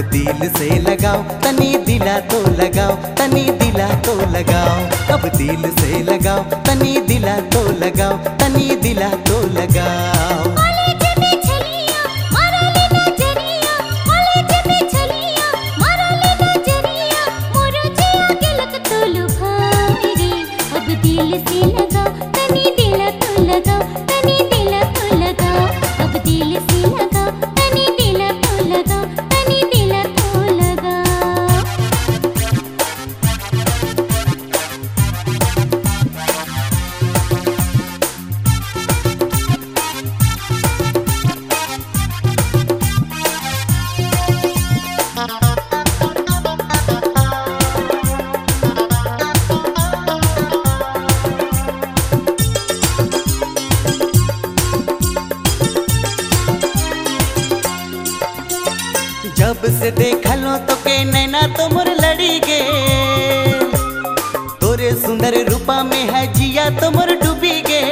दिल से लगाओ तनी दिला तो लगाओ, तनी दिला तो लगाओ। अब दिल से लगाओ तनी दिला तो लगाओ, तनी दिला तो लगाओ। जब से देखा लो तो के नैना तो मोर लड़ी गे, तोरे सुंदर रूपा में है जिया तो मोर डूबी गे।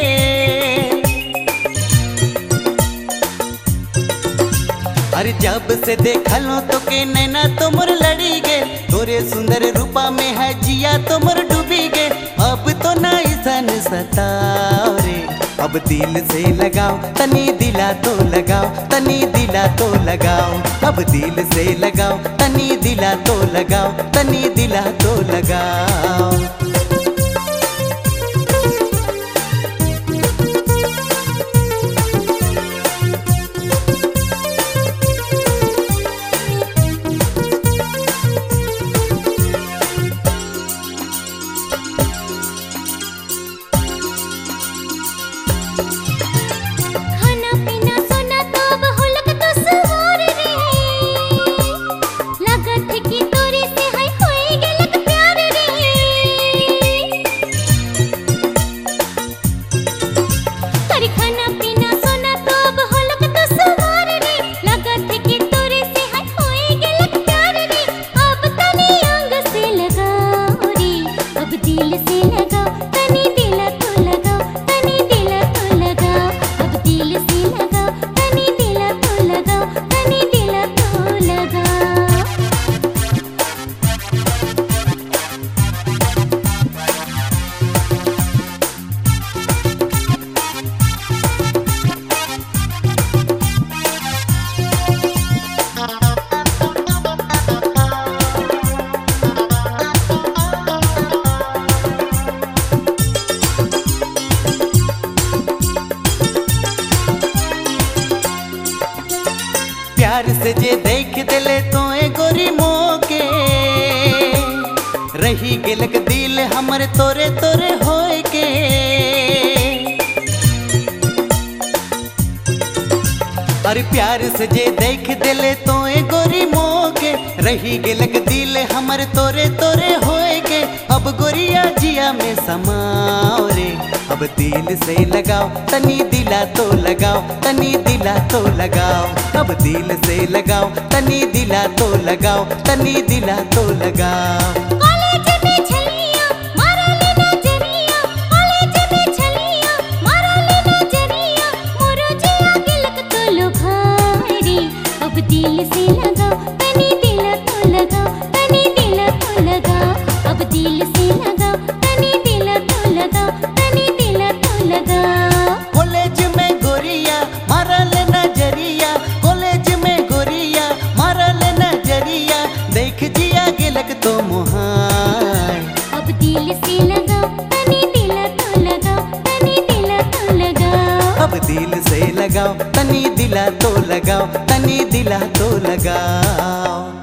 अरे जब से देखा लो तो के नैना तो मोर लड़ी गे, तोरे सुंदर रूपा में है जिया तो मोर डूबी गे। अब तो ना सन सताओ रे, अब दिल से लगाओ तनी दिला तो लगाओ, तनी दिला तो लगाओ। अब दिल से लगाओ तनी दिला तो लगाओ, तनी दिला तो लगाओ। प्यार से जे देख दिले तो गोरी मोके, रही गेलक दिल हमर तोरे तोरे होए के। अरे प्यार से जे देख दिले तो गोरी मोके, रही गेलक दिल हमर तोरे तोरे होए के। अब गोरिया जिया में समाओ रे, अब दिल से लगाओ तनी दिला तो लगाओ, तनी दिला तो लगाओ। अब दिल से लगाओ तनी दिला तो लगाओ, तनी दिला तो लगाओ। दिल से लगाओ तनी दिला तो लगाओ, तनी दिला तो लगाओ। अब दिल से लगाओ तनी दिला तो लगाओ, तनी दिला तो लगाओ। कॉलेज में गोरिया मारा ले नजरिया, कॉलेज में गोरिया मारा ले नजरिया, देख जिया गेलक तो मुहाय। अब दिल से लगाओ तनी दिला तो लगाओ, तनी दिला तो लगाओ। अब दिल से लगाओ तनी दिला तो लगाओ, तनी दिला तो लगाओ।